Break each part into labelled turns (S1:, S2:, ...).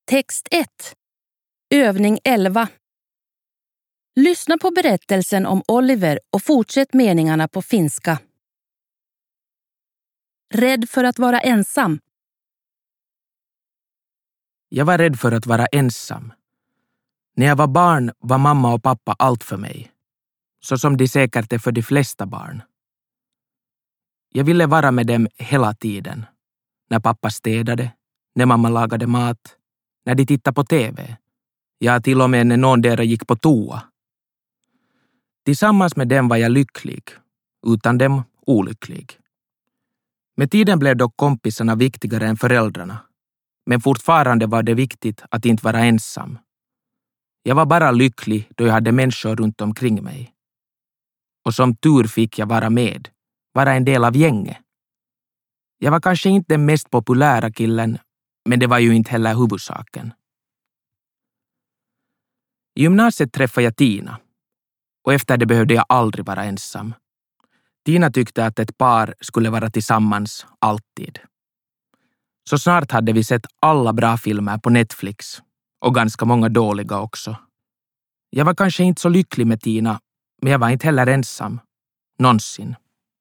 S1: Text 1. Övning 11. Lyssna på berättelsen om Oliver och fortsätt meningarna på finska. Rädd för att vara ensam.
S2: Jag var rädd för att vara ensam. När jag var barn var mamma och pappa allt för mig. Så som de säkert är för de flesta barn. Jag ville vara med dem hela tiden. När pappa städade, när mamma lagade mat, när de tittade på TV. Ja, till och med när någon där gick på toa. Tillsammans med dem var jag lycklig, utan dem olycklig. Med tiden blev dock kompisarna viktigare än föräldrarna. Men fortfarande var det viktigt att inte vara ensam. Jag var bara lycklig då jag hade människor runt omkring mig. Och som tur fick jag vara en del av gänget. Jag var kanske inte den mest populära killen, men det var ju inte heller huvudsaken. I gymnasiet träffade jag Tina. Och efter det behövde jag aldrig vara ensam. Tina tyckte att ett par skulle vara tillsammans alltid. Så snart hade vi sett alla bra filmer på Netflix och ganska många dåliga också. Jag var kanske inte så lycklig med Tina, men jag var inte heller ensam. Någonsin.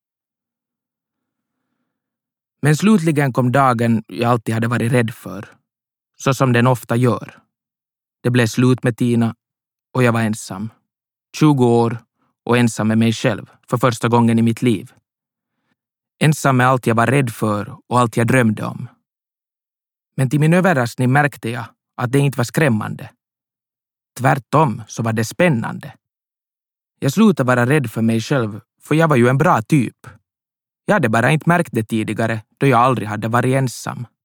S2: Men slutligen kom dagen jag alltid hade varit rädd för. Så som den ofta gör. Det blev slut med Tina och jag var ensam. 20 år och ensam med mig själv för första gången i mitt liv. Ensam med allt jag var rädd för och allt jag drömde om. Men till min överraskning märkte jag att det inte var skrämmande. Tvärtom så var det spännande. Jag slutade vara rädd för mig själv för jag var ju en bra typ. Jag hade bara inte märkt det tidigare då jag aldrig hade varit ensam.